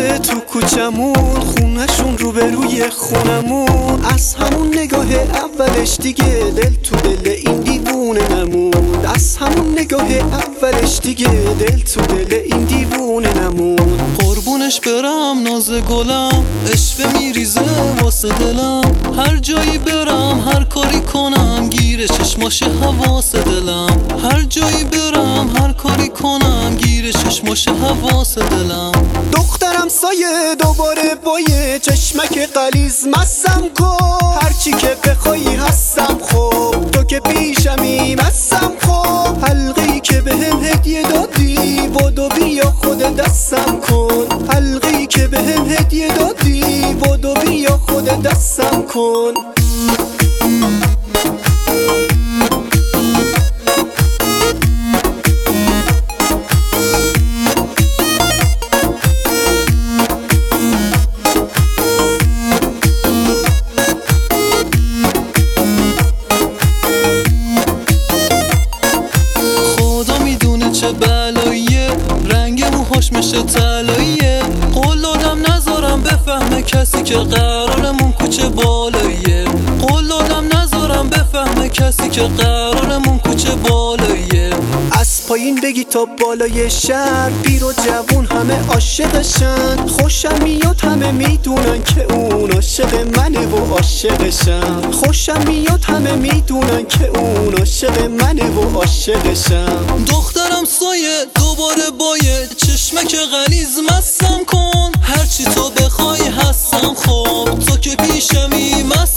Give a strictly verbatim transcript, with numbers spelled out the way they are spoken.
بچه تو کوچمون، خونشون روبروی خونمون. از همون نگاه اولش دیگه دل تو دل این دیوونه نموند. از همون نگاه اولش دیگه دل تو دل این دیوونه نموند. قربونش برم ناز گلم، عشق میریزه واسه دلم. هر جایی برم هر کاری کنم گیر چشماش حواس دلم. هر جایی برم هر کاری کنم گیر چشماش حواس دلم. دخترم سایه دوباره بایه چشمک قلیز مستم کن. هرچی که بخوایی هستم خب، تو که پیشمی مستم خب. حلقی که بهم هدیه دادی بودو بیا خود دستم کن. حلقی که بهم هدیه دادی بودو بیا خود دستم کن. چه بلاییه رنگ موهاش میشه طلاییه. قول دادم نذارم بفهمه کسی که قرارمون کوچه بالاییه. قول دادم نذارم بفهمه کسی که قرارمون کوچه بالاییه. از پایین بگی تا بالای شهر، پیر و جوون همه عاشقشن. خوشم میاد همه میدونن که اون عاشق منه و عاشقشم. خوشم میاد همه میدونن که اون عاشق منه و عاشقشم. دخترم سایه دوباره بایه چشمک غلیظ مستم کن. هرچی تو بخوای هستم خب، تو که پیشمی مست